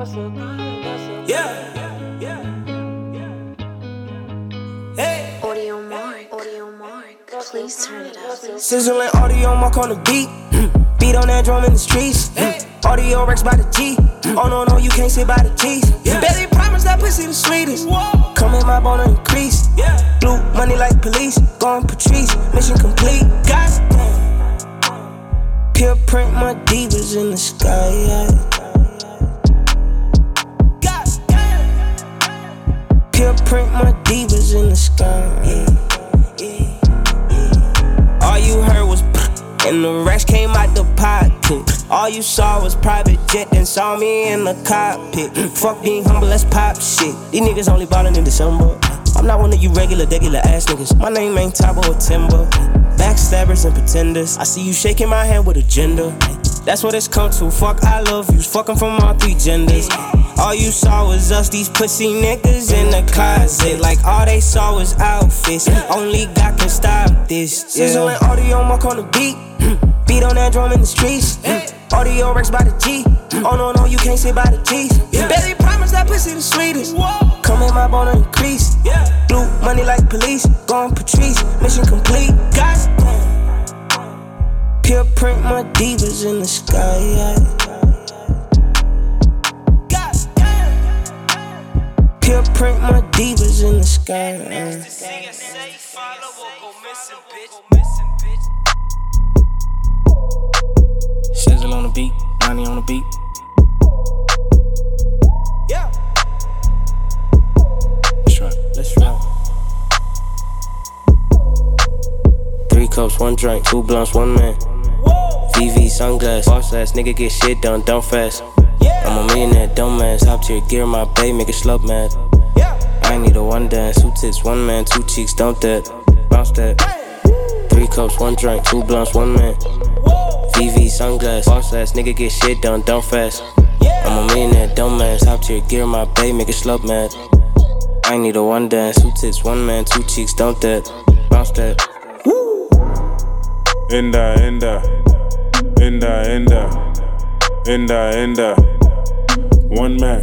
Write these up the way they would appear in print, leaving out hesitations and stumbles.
Yeah. Hey. Audio Mark, please turn it up. Sizzling audio mark on the beat. Beat on that drum in the streets. Audio Rex by the G. Oh no, you can't sit by the G's. Baby promise that pussy the sweetest. Come in my bone and increase. Blue money like police. Going Patrice, mission complete. Goddamn. Pure print my divas in the sky. Pure print my divas in the sky. All you heard was and the rest came out the pocket. All you saw was private jet and saw me in the cockpit. Fuck being humble, let's pop shit. These niggas only ballin' in December. I'm not one of you regular ass niggas. My name ain't Tabo or Timber. Backstabbers and pretenders. I see you shaking my hand with agenda. That's what it's come to. Fuck, I love yous. Fucking from all three genders. All you saw was us, these pussy niggas in the closet. Like all they saw was outfits. Only God can stop this. Sizzling audio mark on the beat. Beat on that drum in the streets. Audio Rex by the G. Oh no, you can't sit by the G's. Baby promise that pussy the sweetest. Come in my bone and increase. Blue money like police. Going Patrice, mission complete. Goddamn. Pure print my divas in the sky. Pure print my divas in the sky. Sizzle on the beat, 90 on the beat. Yeah. Let's rap. 3 cups, 1 drink, 2 blunts, 1 man. VV sunglass, boss ass nigga get shit done fast. I'm a millionaire, dumbass. Top tier gear, my bae, make it slow mad. I ain't need a one dance, 2 tits, 1 man, 2 cheeks, dump that, bounce that. 3 cups, 1 drink, 2 blunts, 1 man. VV sunglass, boss ass nigga get shit done fast. I'm a millionaire, dumbass. Top tier gear, my bae, make it slow mad. I ain't need a one dance, 2 tits, 1 man, 2 cheeks, dump that, bounce that. Enda. 1 man.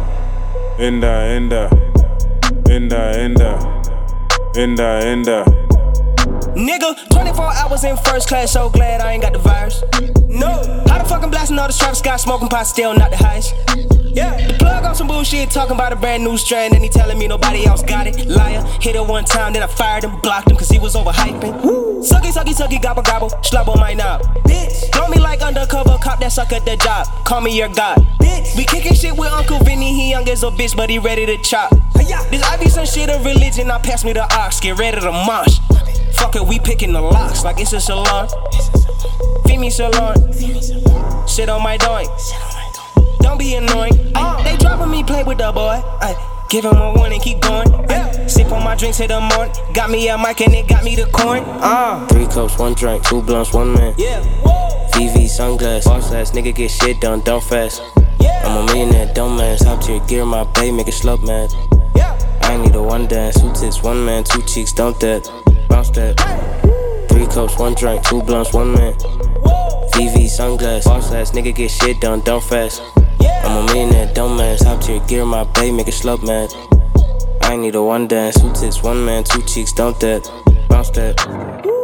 Enda. Nigga, 24 hours in first class, so glad I ain't got the virus. No, how the fuck I'm blasting all this Travis Scott, smoking pot, still not the highest. The plug on some bullshit, talking about a brand new strand, and he telling me nobody else got it. Liar, hit it 1 time, then I fired him, blocked him, cause he was overhyping. Sucky, gobble, slub on my knob. Bitch, throw me like undercover cop that suck at the job. Call me your god. Bitch, we kicking shit with Uncle Vinny, he young as a bitch, but he ready to chop. This I be some shit of religion, now pass me the ox, get ready to mosh. Fuck it, we picking the locks like it's a salon. Feed me salon. Shit on my doink. Don't be annoying. They dropping me, play with the boy. Give him a warning, keep going. Sip on my drinks, hit the morning. Got me a mic and it got me the coin. 3 cups, 1 drink, 2 blunts, 1 man. VV sunglass, boss ass nigga get shit done fast. I'm a millionaire, dumbass. Top tier gear, my bae, make it slow mad. I ain't need a one dance, 2 tits, 1 man, 2 cheeks, dump that, bounce that. 3 cups, 1 drink, 2 blunts, 1 man. VV sunglass, boss ass nigga get shit done fast. I'm a millionaire, dumbass. Top tier gear, my bae, make it slow mad. I ain't need a one dance, 2 tits, 1 man, 2 cheeks, dump that, bounce that.